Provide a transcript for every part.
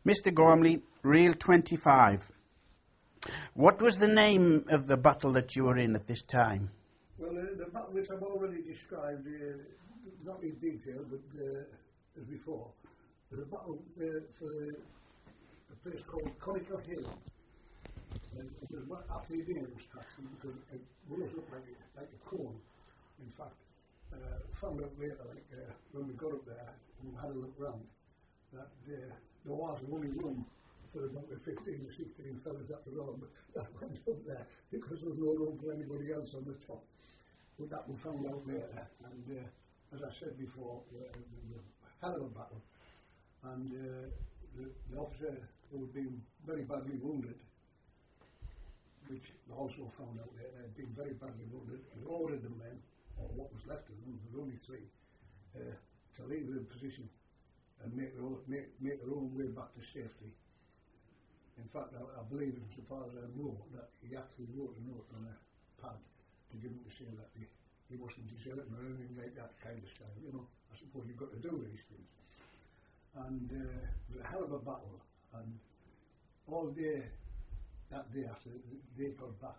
Mr. Gormley, Reel 25. What was the name of the battle that you were in at this time? Well, the battle which I've already described, not in detail, but as before, was a battle for a place called Conacher Hill. And it was after the Indians attacked them because it rose up like a cone. In fact, found out later, when we got up there and had a look round, that there was only room for about the 15 or 16 fellas at the road that went up there because there was no room for anybody else on the top. But that we found out later, and as I said before, it was a hell of a battle. And the officer who had been very badly wounded, which we also found out later, had been very badly wounded, and ordered the men, or what was left of them, there were only 3, to leave the position and make their own way back to safety. In fact, I believe, as far as I know, that he actually wrote a note on a pad to give him to say that he wasn't deserting or anything like that kind of style. You know, I suppose you've got to do these things. And it was a hell of a battle. And all day, that day after they got back,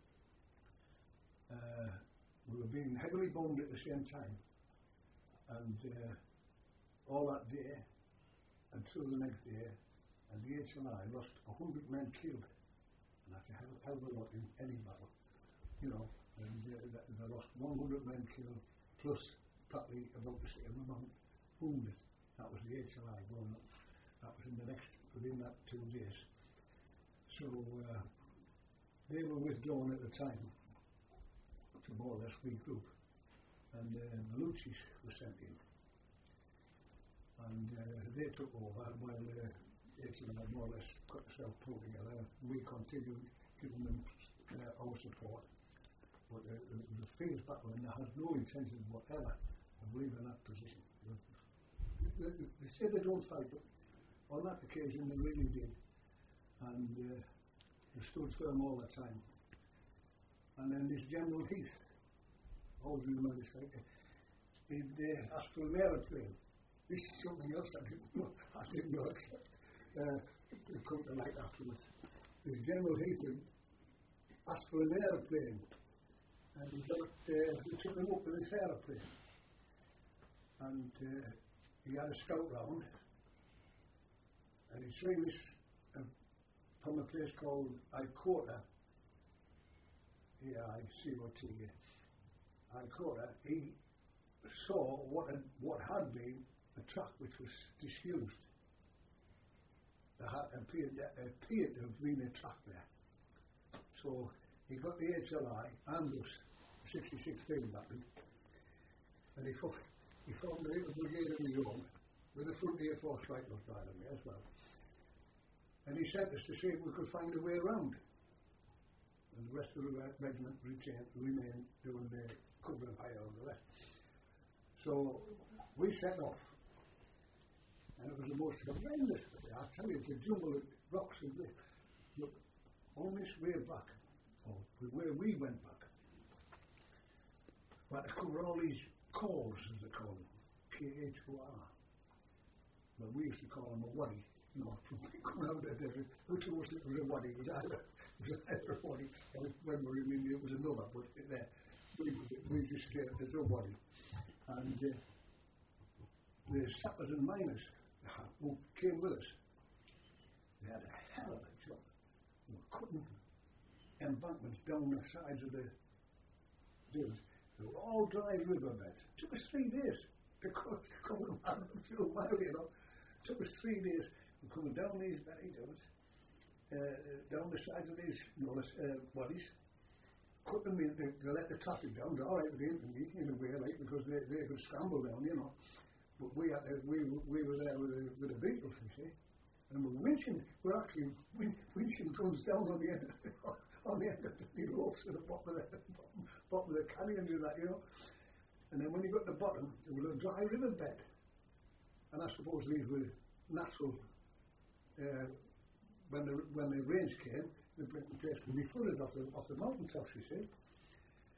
we were being heavily bombed at the same time. And all that day and through the next day, and the HLI lost 100 men killed, and that's a hell of a lot in any battle, you know. And they lost 100 men killed, plus probably about the same amount wounded. That was the HLI going up. That was within that 2 days. So they were withdrawn at the time to more or less regroup, and the Lucci's were sent in. And they took over while HLI more or less got themselves pulled together. We continued giving them our support. But it was a fierce battle, and they had no intention whatever of leaving that position. They say they don't fight, but on that occasion they really did. And they stood firm all the time. And then this General Heath, always remember this, he asked for an aeroplane. This is something else I didn't know except to come to light afterwards. This General Heath asked for an aeroplane, and he took him up with this aeroplane. And he had a scout round, and he'd seen this from a place called Icota, A-I-C-O-T-A, Icota. He saw what had been a track which was disused. There appeared to have been a track there. So he got the HLI and the 66 Field Battery, and he formed a little brigade of his own with a Frontier Force Rifles by the way as well. And he sent us to see if we could find a way around. And the rest of the regiment remained doing the cover of fire on the rest. So we set off. And it was the most horrendous day. I tell you, it's a jumble of rocks and this. Look, on this way back, or where we went back, we had to cover all these khors, as they call them, K-H-O-R. Well, we used to call them a wadi. You know, from coming out of the desert, who told us it was a wadi? It was either a wadi, or when we were in India, it was another, but we just said it as a wadi. And the sappers and miners who came with us, they had a hell of a job. They were cutting embankments down the sides of the hills. They were all dry riverbeds. It took us 3 days to come around a few miles, you know. It took us 3 days of coming down these berry hills, down the sides of these waddies, cut them in, they let the traffic down. All right with the infantry in a way, like, because they could scramble down, you know. But we were there with a vehicle, you see, and we're actually winching drums down on the end of the ropes at the bottom of the canyon and that, you know. And then when you got to the bottom, there was a dry riverbed, and I suppose these were natural. When the rains came, the place would be flooded off the mountain tops, you see.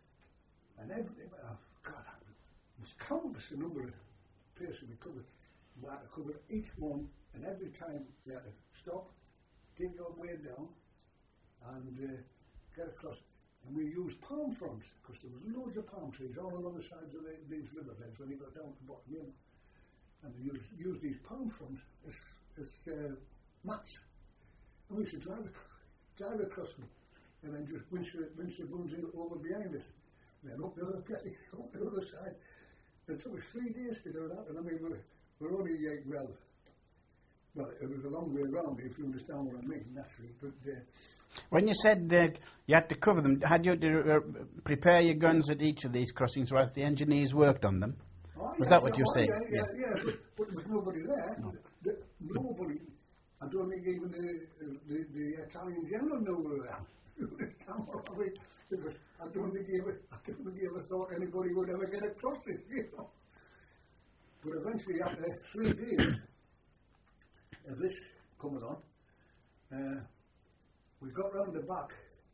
And everything, God, there's countless a number of places we covered. We had to cover each one, and every time we had to stop, dig our way down, and get across. And we used palm fronds, because there was loads of palm trees all along the sides of these riverbeds when you got down to the bottom, you know. And we used these palm fronds as mats. And we used to drive across them, and then just winch the booms over behind us, and then up the other side. It took us 3 days to do that, and I mean, we're only, well, it was a long way around, if you understand what I mean, naturally, but... when you said you had to cover them, had you to prepare your guns at each of these crossings whilst the engineers worked on them? Was that what you were saying? Yeah, but there was nobody there. No. Nobody. I don't think even the Italian general knew we were there. Because I don't think he ever thought anybody would ever get across it, you know. But eventually, after 3 days of this coming on, we got round the back,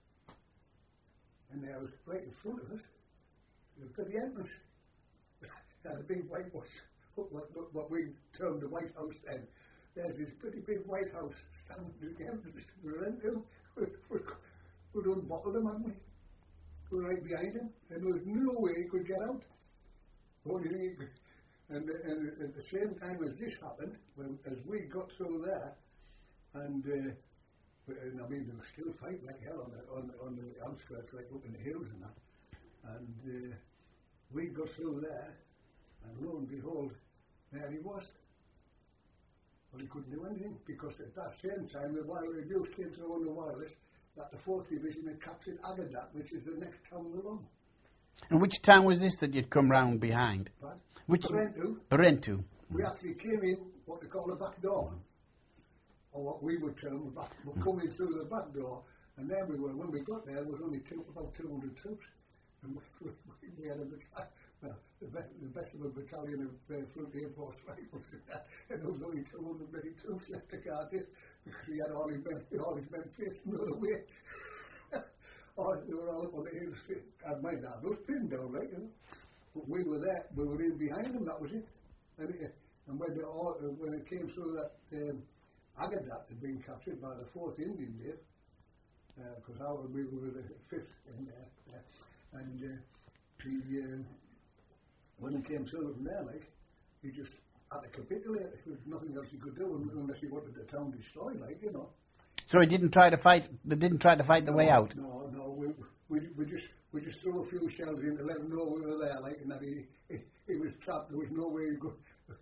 and there was right in front of us, the entrance. Had a big white house, what we termed the White House then. There's this pretty big White House standing at the entrance to the rental. We'd unbottle them, hadn't we? We were right behind him, and there was no way he could get out. Only thing he could. And at the same time as this happened, as we got through there, and I mean, there was still fighting like hell on the outskirts, like up in the hills and that. And we got through there, and lo and behold, there he was. Well, he couldn't do anything, because at that same time, the news came through on the wireless that the 4th Division had captured Agadat, which is the next town along. And which town was this that you'd come round behind? Right. Which? Barentu. We actually came in what they call the back door, or what we would term the back. We're coming through the back door, and there we were. When we got there was only about 200 troops. And we had the best of a battalion of Front Air Force rifles in that, and there was only 200 bloody troops left to guard this, because he had all his men facing the other way. They were all up on the hills, and my dad was pinned down, like, you know. But we were there, we were in behind them, that was it. And when it came through that Agadat had been captured by the 4th Indian Wave, because we were the 5th in there. And when he came through from there, like, he just had to capitulate. There was nothing else he could do unless he wanted the town destroyed, like, you know. So he didn't try to fight. They didn't try to fight the way out. No. We just threw a few shells in to let him know we were there, like, and that he was trapped. There was no way he could.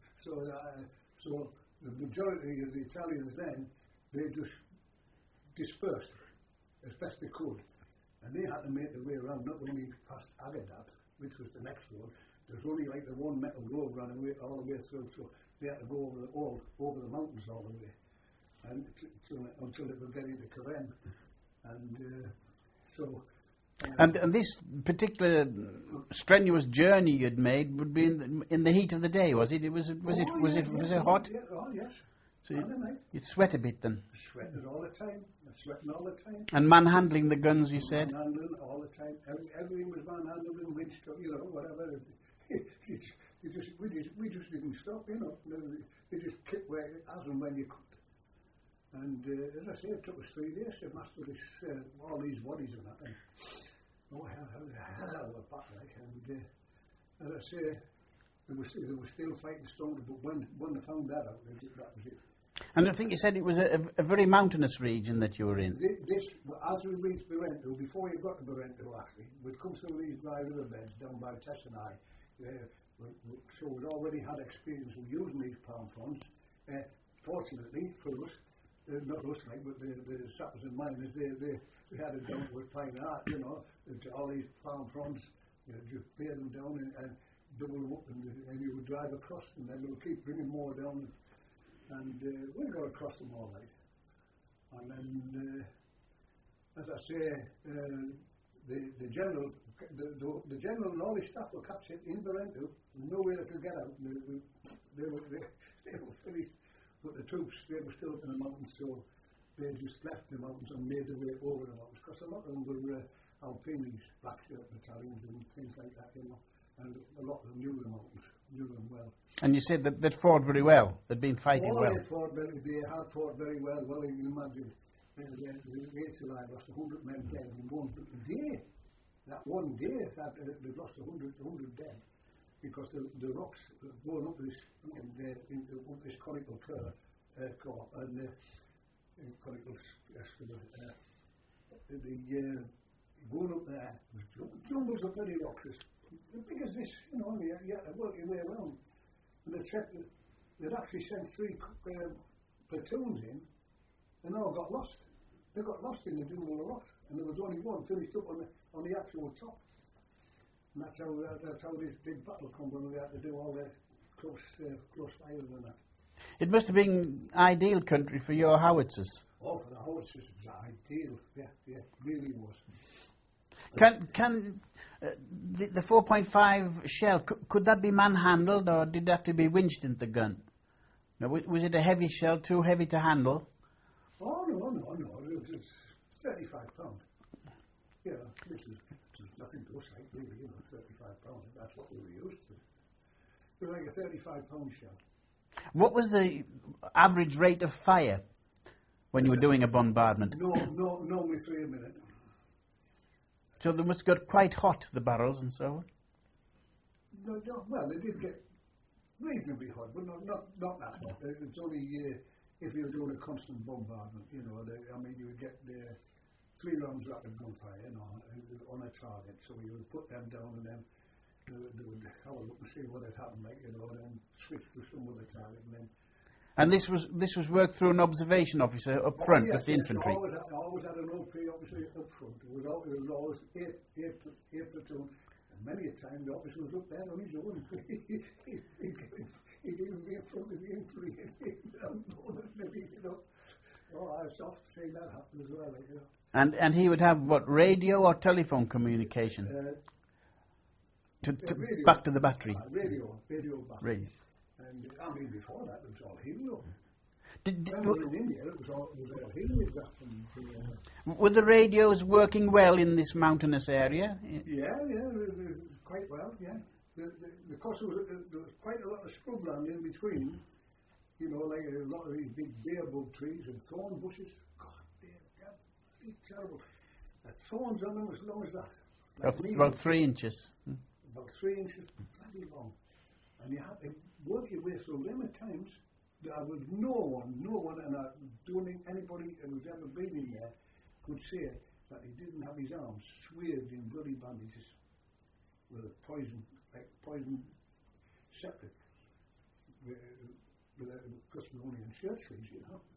So the majority of the Italians then, they just dispersed as best they could. And they had to make their way around, not only past Agadat, which was the next one. There was only like the one metal road running all the way through, so they had to go over the mountains all the way, and until they could get into Karen. And and this particular strenuous journey you'd made would be in the heat of the day, was it? Was it hot? Yeah, oh yes. So you'd sweat a bit then. Sweating all the time. Sweating all the time. And manhandling the guns, you said? Manhandling all the time. Everything was manhandled and winched, you know, whatever. We just didn't stop, you know. They just kept as and when you could. And as I say, it took us 3 days to master all these bodies and that. And, hell of a battle, like. And as I say, they were still fighting stronger, but when they found that out, that was it. And I think you said it was a very mountainous region that you were in. As we reached Barentu, before you got to Barentu, actually, we'd come through these dry riverbeds down by Tessenai. So we'd already had experience of using these palm fronds. Fortunately for us, not us, like, but the sappers and miners, they had it down with fine art, you know, to all these palm fronds, just bear them down and double them up, and you would drive across them, and they would keep bringing more down. And we got across them all right. And then, as I say, the general and all his staff were captured in Barentu. No way they could get out. They were finished. But the troops, they were still up in the mountains, so they just left the mountains and made their way over the mountains. Because a lot of them were Alpini's, black shirt battalions and things like that, you know. And a lot of them knew the mountains. knew them well. And you said that they'd fought very well. They'd been fighting well. They had fought very well. Well, you can imagine, the 8th July lost 100 men dead in one day. That one day, they lost 100 dead. Because the rocks going up this conical curve, and conical going up there, jumbles of bloody rocks, as big as this, you know, and you had to work your way around. And they'd actually sent 3 platoons in, and all got lost. They got lost in the jungle of rocks, and there was only one finished up on the actual top. And that's how this big battle come when we had to do all that close fire and that. It must have been ideal country for your howitzers. Oh, for the howitzers, it was ideal. Yeah, it really was. Can the 4.5 shell, could that be manhandled, or did it have to be winched into the gun? Now, was it a heavy shell, too heavy to handle? Oh, no. It was 35 pounds. Yeah, which is nothing to us, like, really, you know, 35 pounds. That's what we were used to. It was like a 35 pound shell. What was the average rate of fire when you were doing a bombardment? Normally 3 a minute. So they must have got quite hot, the barrels and so on? No, well, they did get reasonably hot, but not that hot. It's only if you were doing a constant bombardment, you know, you would get 3 rounds rapid gunfire, you know, on a target. So you would put them down, and then they would have a look and see what had happened, like, you know, and then switch to some other target, and then. And this was worked through an observation officer up front with the infantry. I always had an OP officer up front. It was always 8 platoon, and many a time the officer was up there on his own. He'd even be in front of the infantry, you know. Oh, I was soft to see that happen as well, like, you know. And he would have what, radio or telephone communication? Radio, back to the battery. Radio back. Radio. And I mean, before that, it was all helio. In India, it was all helio. Were the radios working well in this mountainous area? Yeah, quite well. Yeah, because there was quite a lot of scrubland in between. You know, like a lot of these big bearbug trees and thorn bushes. God, they're terrible. Thorns on them as long as that. Like about 3 inches. About 3 inches, bloody long. And you had to work your way through them at times. There was no one, and I don't think anybody who's ever been in there could say that he didn't have his arms swathed in bloody bandages with a poison septic. Because we were only in shirt sleeves, you know.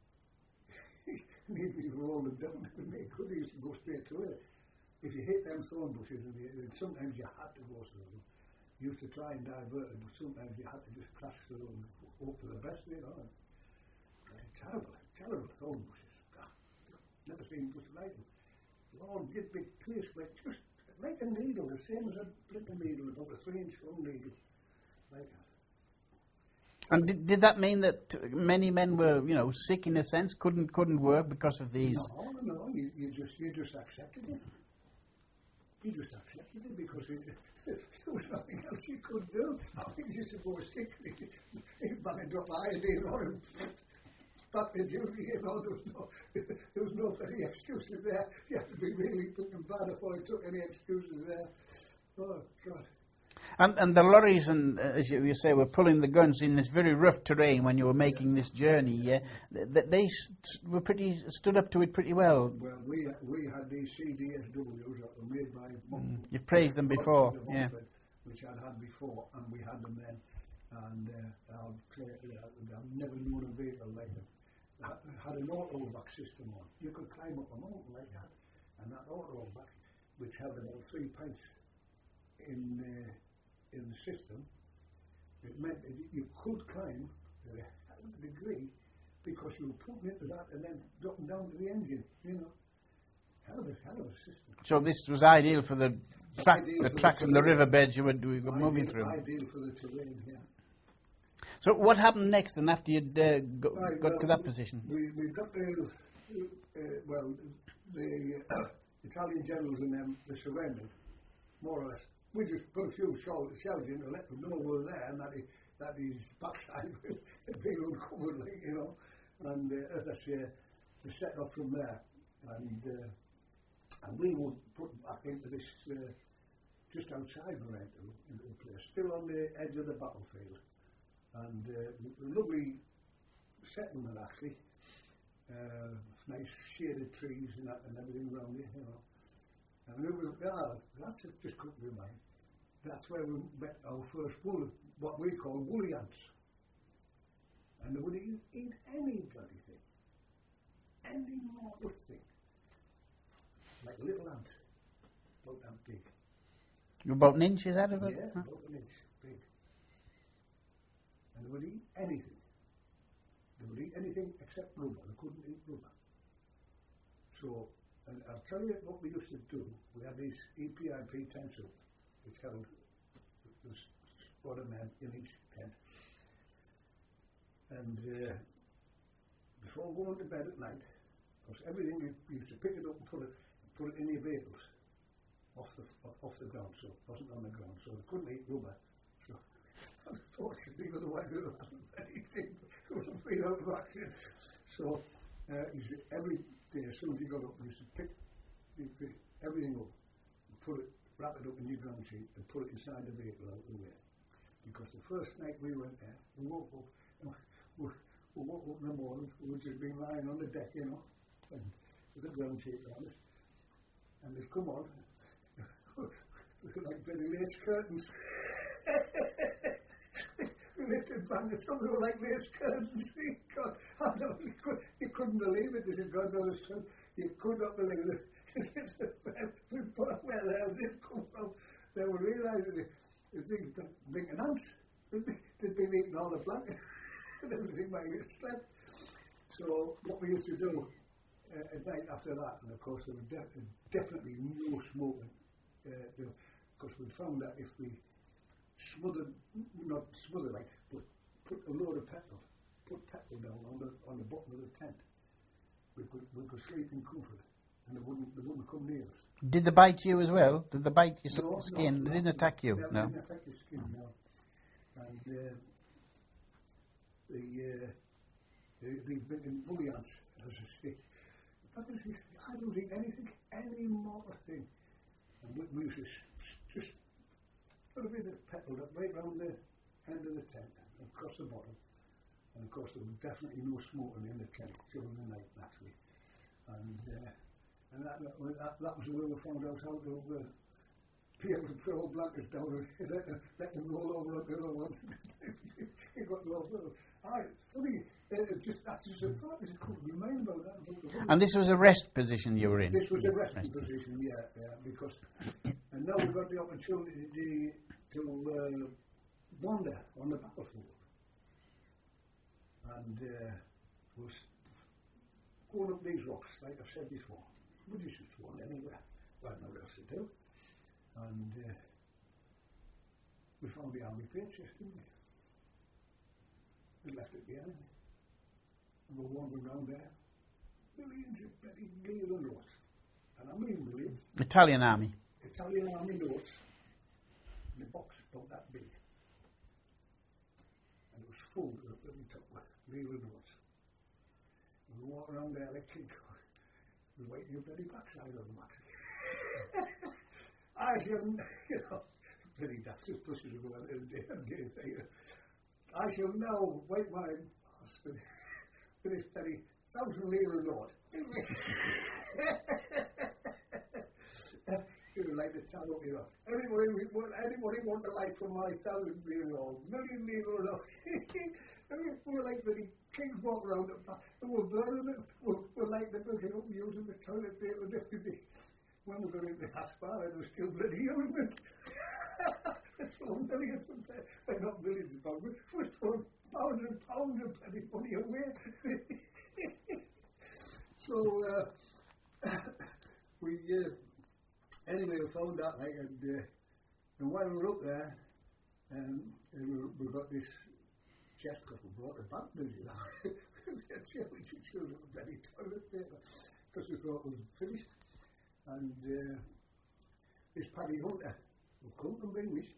Maybe you rolled them down and they could used to go straight to it. If you hit them thorn bushes, and sometimes you had to go through them. You used to try and divert it, but sometimes you had to just crash through them and hope for the best, you know. Terrible thorn bushes. God, never seen just like them. Long, big place, like just like a needle, the same as a little needle, about a 3-inch long needle, like that. And did that mean that many men were, you know, sick in a sense, couldn't work because of these? No. You just accepted it. You just accepted it because there was nothing else you could do. I think you suppose sick. You banged up iodine on him. Back to duty, you know. There was no bloody excuses there. You had to be really fucking bad if I took any excuses there. Oh God. And the lorries, and as you say, were pulling the guns in this very rough terrain when you were making this journey. Yeah, they were stood up to it pretty well. Well, we had these CDSWs that were made by Monk. You've praised them before, yeah. Which I'd had before, and we had them then. And I've never known a vehicle like them. It had an auto-back system on. You could climb up a mountain like that, and that auto-back, which held about 3 pints in the system, it meant that you could climb to a degree because you were putting into that and then dropping down to the engine, you know. Hell of a system. So this was ideal for the tracks and the riverbeds you were moving through. Ideal for the terrain, yeah. So what happened next then after you'd got to that position? We got the Italian generals and them, they surrendered, more or less. we just put a few shells in to let them know we're there and that his backside had been uncovered, like, you know. And as I say, we set off from there, and we were put back into this just outside Warrington, into a place, still on the edge of the battlefield, and lovely settlement actually, nice shaded trees and everything around it, you know. And we were, that's just come to mind. That's where we met our first wool, what we call woolly ants. And they would eat any bloody thing, any mortal thing, like a little ant, about that big. About an inch, is that about? Yeah, about an inch big. And they would eat anything. They would eat anything except rubber. They couldn't eat rubber. So, and I'll tell you what we used to do. We had these EPIP tents up, which held, there's one of men in each tent. And before going to bed at night, because everything you used to pick it up and put it in your vehicles, off the ground, so it wasn't on the ground, so they couldn't eat rubber. So unfortunately, otherwise it would have been anything. It would have been out of action. So every day, as soon as you got up, you used to pick everything up, and wrap it up in your ground sheet, and put it inside the vehicle out the way. Because the first night we went there, we woke up. We woke up in the morning, we'd just been lying on the deck, you know, and with the ground sheet around us, and they'd come on, like very lace curtains. We lifted blankets up, they were like lace curtains. God, I know, you couldn't believe it. This is God's honest truth. You could not believe it. Where the hell did it come from? They were realising the things, blinking ants. They'd been eating all the blankets. And everything while you slept. So what we used to do at night after that, and of course there was definitely no smoking, because we found that if we not smother like, but put a load of petrol down on the bottom of the tent, we could sleep in comfort, and they wouldn't come near us. Did they bite you as well? Did they bite your skin? No, they didn't attack you? No, they didn't attack your skin, no. And the woolly ants, as I say, I don't eat anything, any mortal thing. And we used to just put a bit of petrol up right round the end of the tent, across the bottom. And of course there was definitely no smoking in the tent during the night, naturally. And that was the way we found out how to be able to throw blankets down and let them roll over on the other ones. It got rolled over. Funny, that's just a thought, I just couldn't remind about that. And this was a rest position you were in? This was a resting position, yeah, because, and now we've got the opportunity to wander on the battlefield. And was going up these rocks, like I've said before. We just wander anywhere. We had nothing else to do. And we found the army plate chest, didn't we? We left it behind. And we're wandering around there. Millions of bloody Gila notes. And I mean millions. Italian army. Italian army notes. In a box about that big. And it was full to the bloody top with Gila notes. And we walk around there like King Kong. We wait your bloody backside on the max. I shall, pretty daft, just pushes over the day. I shall now wait my ass for this bloody 1,000 lira note. You know, like the channel, you know. Anybody want the light from my 1,000 lira note, million lira note? We're like the kings walk around the back, and we're burning it. We're like the booking up, using the toilet paper and everything. When we got into that bar, it was still bloody using it. So millions of not millions of pounds, we're throwing pounds and pounds of bloody money away. So we anyway we found that, like, and while we were up there, we got this chest, because we brought it back, you know. We just used it bloody toilet paper because we thought it was finished. And this Paddy Hunter, would come and bring this.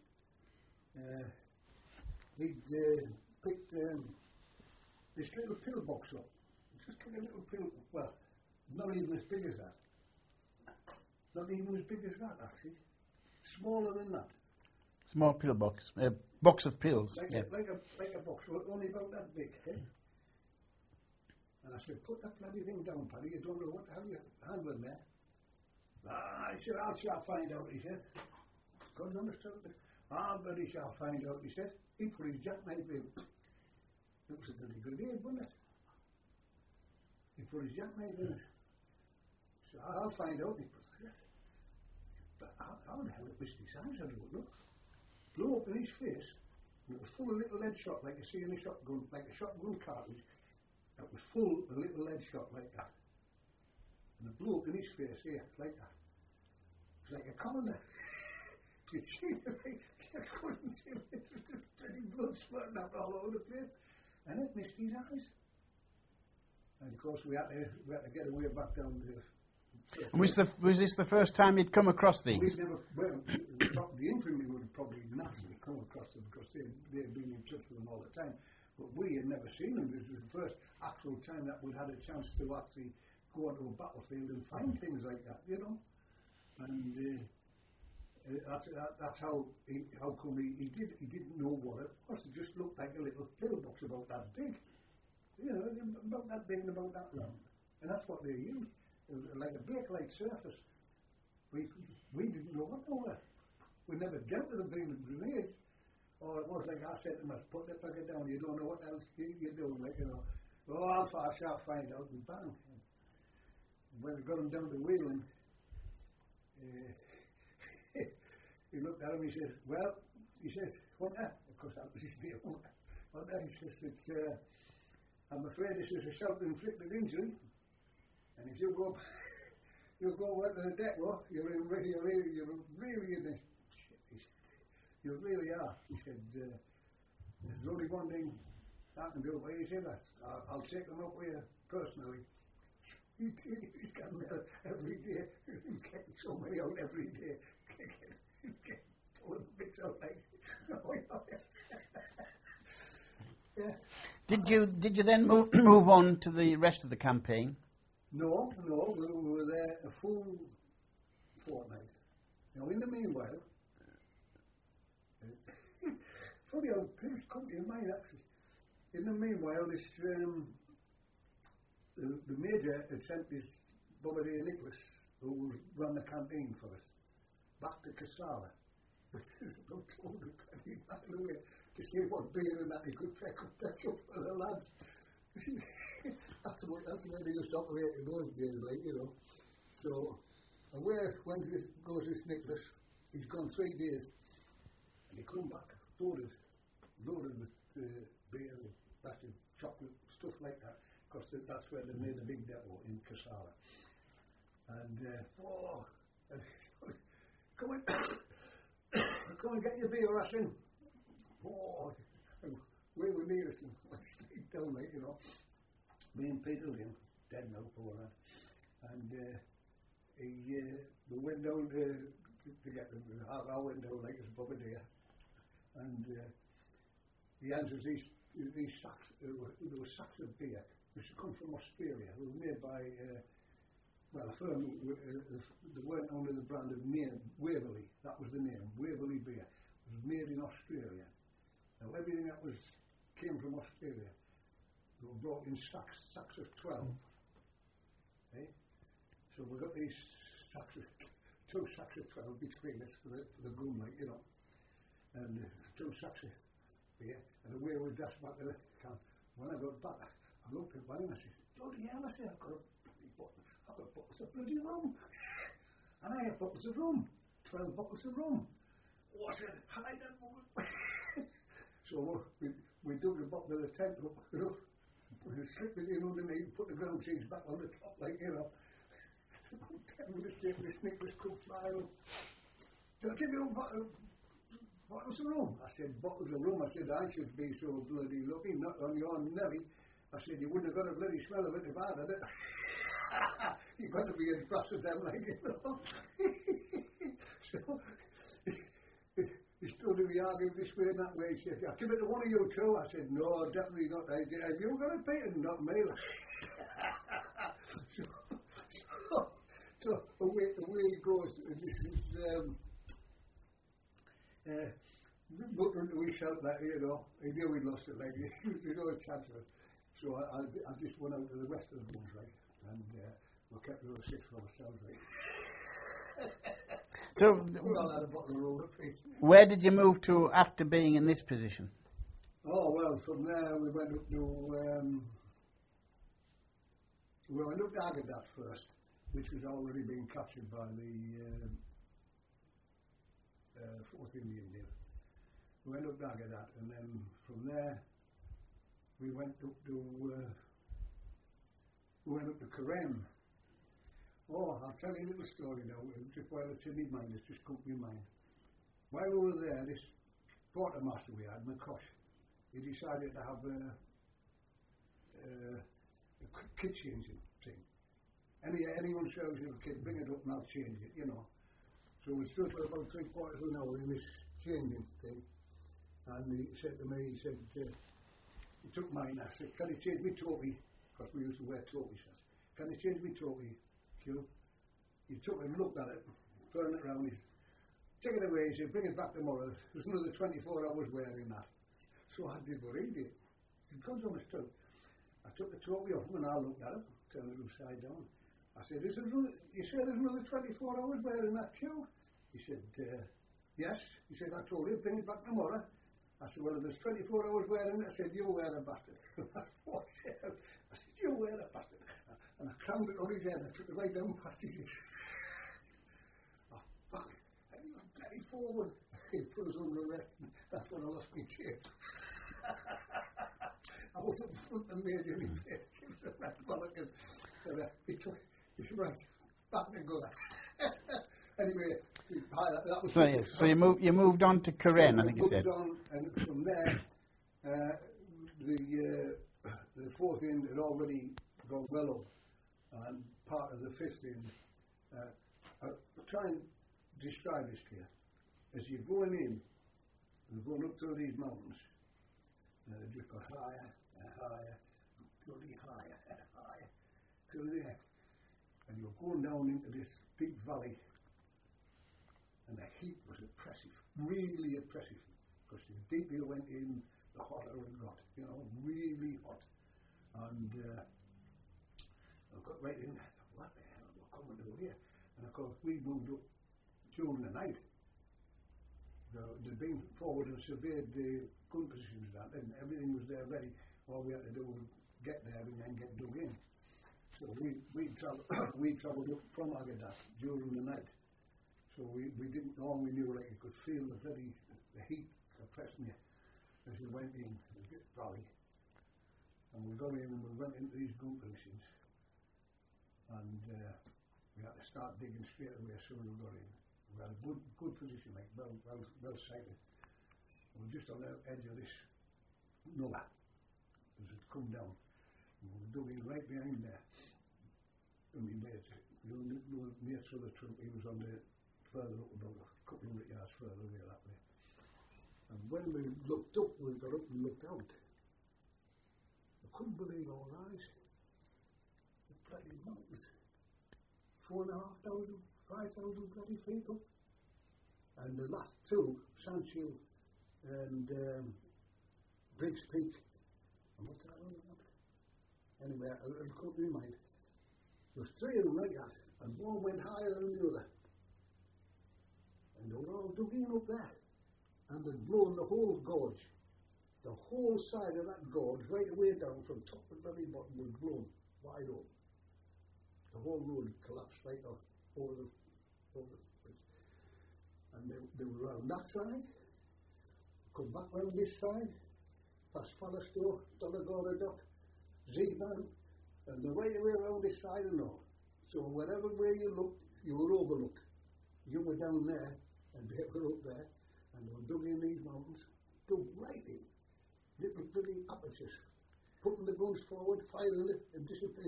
He'd picked this little pill box up. Just like a little pill, well, not even as big as that. Not even as big as that, actually. Smaller than that. Small pill box. A box of pills. Like a box, only about that big, eh? And I said, put that bloody thing down, Paddy. You don't know what the hell you're handling there. I said, I shall find out, he said. God understood it. Bloody shall find out, he said. He put his jackknife in. It was a bloody good aid, wasn't it? He put his jackknife in it. So I'll find out. He put it. But how the hell it missed his eyes, I don't know. Blew up in his face. And it was full of little lead shot, like you see in a shotgun, like a shotgun cartridge. It was full of little lead shot like that. And it blew up in his face here, like that. It was like a colander. You'd see the thing, you couldn't see it. It was just bloody blood spurting up all over the place. And it missed his eyes. And of course we had to get away back down to And was this the first time you'd come across these? we'd never, well, the infantry would have probably naturally come across them because they'd been in touch with them all the time. But we had never seen them. This was the first actual time that we'd had a chance to actually go onto a battlefield and find things like that, you know. And that's how come he didn't know what it was. It just looked like a little pillbox about that big, you know, about that big and about that long. And that's what they used. It was like a bakelite surface. We didn't know what they were. We never dreamt of them being grenades. Or it was like I said to him, put that bucket down, you don't know what else you're doing, like, you know. Oh, I shall find out, and bang. And when we got him down to Wheeling, he looked at him, he says, well, he says, Hunter, of course that was his name, Hunter, he says, I'm afraid this is a self-inflicted injury, and if you go out to the deck, well, you're really in this. You really are. He said, there's only one thing I can do for you. He said, I'll take them up with you personally. He's coming out every day. He's getting so many out every day. Pulling bits out like. Yeah. Did you then move on to the rest of the campaign? No, we were there a full fortnight. Now, in the meanwhile, funny how things come to your mind, actually. In the meanwhile, this the major had sent this Bombardier Nicholas, who ran the campaign for us, back to Kassala, which is about 220 miles away, to see what beer and that he could pick up petrol for the lads. That's the way they used to operate in those days, like, you know. So, away when goes this Nicholas, he's gone 3 days, and he come back loaded with beer and plastic chocolate, stuff like that, because that's where they made the big depot in Kassala. And come and get your beer ration. We were nearest and went straight down, like, you know. Me and Peter Lynn, dead now, poor lad. And we went down to get them. I went down like it's Bombardier. And he answers these sacks. There were sacks of beer which had come from Australia. They were made by a firm. They weren't under the brand of name Waverley. That was the name, Waverley beer. It was made in Australia. Now everything that came from Australia, they were brought in sacks of 12. Eh? So we got these two sacks of 12 between us for the gun, like, you know. And 2 sacks of beer, and away we dashed back to the camp. When I got back, I looked at mine and I said, bloody hell, I said, I've got bottles of bloody rum. And I have bottles of rum, 12 bottles of rum. Oh, I said, hide that woman. So we dug the bottom of the tent up, you know, we slipped it in underneath, put the ground cheese back on the top, like, you know. 10 minutes later, this Nicholas could fly up. So I give you bottles of rum. I said, bottles of rum. I said, I should be so bloody lucky, not on your Nelly. I said, you wouldn't have got a bloody smell of it if I'd had it. You've got to be as cross as them, like, you know. So, he stood and we argued this way and that way. He said, "I'll give it to one of you two." I said, "No, definitely not. Have you got a patent? Not me." So away he goes. And this is muttering to himself like, you know, he knew he'd lost it, like, there's no chance of it. So I just went out to the rest of the buns, right, and we kept the 6 for ourselves, right. So, we all had a bottle of roller fish. Where did you move to after being in this position? Oh, well, from there we went up to, Agadat first, which was already being captured by the 4th Indian Deal. We went up to Agadat, and then from there we went up to Karen. Oh, I'll tell you a little story now. Just while it's in my mind, it's just come to my mind. While we were there, this quartermaster we had, McCosh, he decided to have a kid changing thing. Anyone shows you a kid, bring it up and I'll change it, you know. So we stood for about 3/4 of an hour in this changing thing, and he said to me, he took mine. I said, "Can you change me topi?" Because we used to wear topis. "Can you change me topi, Q?" He took it and looked at it, turned it around. He said, "Take it away." He said, "Bring it back tomorrow. There's another 24 hours wearing that." So I did what he did. He goes on his toe. I took the topi off him and I looked at it, turned it upside down. I said, "You sure there's another 24 hours wearing that, Q?" He said, "Yes." He said, "I told you, bring it back tomorrow." I said, "Well, if there's 24 hours wearing it," I said, "You wear a bastard." I said, "You wear a bastard." And I crammed it on his head. I took it right down past his head. Oh, fuck it. And he was bloody forward. He put us under arrest. That's when I lost my tape. I was up front and made him in there. He was a rat bollock. He said, "Right, back and go." Anyway, that was so you moved on to Karen, I think you said. On, and from there, the 4th Ind had already gone well up, and part of the 5th Ind. I'll try and describe this to you. As you're going in, and going up through these mountains, it just got higher and higher, bloody higher and higher, to there. And you're going down into this deep valley, and the heat was oppressive, really oppressive, because the deeper you went in, the hotter it got, you know, really hot. And I got right in there, what the hell, we're coming to here? And of course, we moved up during the night. They'd been forward and surveyed the gun positions and everything was there ready. All we had to do was get there and then get dug in. So we travelled up from Agadat during the night. So we didn't know, we knew, like, you could feel the heat oppressing you as you went in the valley. And we got in and we went into these gun positions, and we had to start digging straight away as soon as we got in. We had a good position, like well sighted. We were just on the edge of this nullah as it come down. And we dug in right behind there. And we made it for the troop. He was on the further up, about a couple of yards further away that way. And when we looked up, we got up and looked out. I couldn't believe our eyes. The bloody mountains. 4,500, 5,000 bloody feet up. And the last two, Sanchiel and Briggs Peak. And what's that one? Anyway, it'll come to my mind. There was 3 of them like that, and one went higher than the other. And they were all dug in up there. And they'd blown the whole gorge. The whole side of that gorge, right away down from top to very bottom, was blown wide open. The whole road collapsed right off over the bridge. And they were around that side, come back round this side, past Fallerstow, Donegal Dock, Zeeman, and the right away around this side and all. So whatever way you looked, you were overlooked. You were down there, and they were up there, and they were dug in these mountains, dug right in, little bloody apertures, putting the guns forward, firing it, and disappearing.